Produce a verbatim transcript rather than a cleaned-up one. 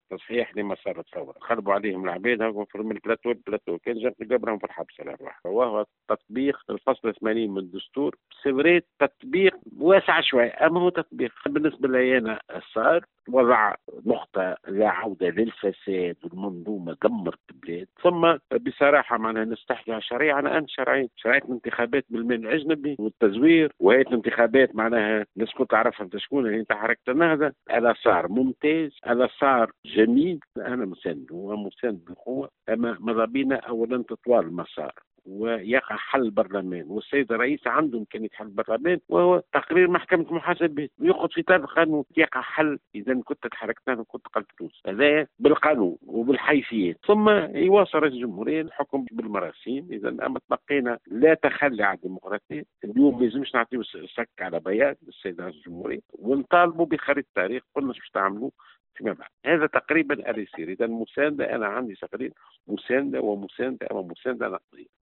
تصحيح لمسار الثوره، خربوا عليهم العبيد هاكم في البلاتو البلاتو كان جاب قبرهم في الحبس على الراحه، وهو تطبيق الفصل ثمانين من الدستور. سيفريت تطبيق واسع شوي، اما هو تطبيق بالنسبه لي انا صار وضع نقطة لا عودة للفساد والمنظومة دمرت البلاد. ثم بصراحة معناها نستحكي على شريعة، أنا أنت شرعية شرعية الانتخابات بالمال الأجنبي والتزوير، وهي الانتخابات معناها الناس كنت تعرفها أنت شكون اللي أنت حركة النهضة. هذا صار ممتاز، هذا صار جميل، أنا مساند ومساند بقوة. أما ماذا بينا أولا تطوال المسار ويقع حل البرلمان، والسيد الرئيس عنده إمكانية حل البرلمان وهو تقرير محكمة محاسبة ويأخذ في طرف القانون يقع حل. إذا كنت تحركتنا وكنت قلت فلوس هذا بالقانون وبالحيثيات، ثم يواصل رئيس الجمهورية الحكم بالمراسيم. إذا أما تبقينا لا تخلي على الديمقراطية. اليوم ما لازمش نعطيو سك على بياض للسيد رئيس الجمهورية ونطالبوا بخريطة التاريخ، قلنا باش تعملوا فيما بعد. هذا تقريبا اللي يصير. إذا المساندة أنا عندي تقريبا مساندة ومساندة ومساندة نقدية.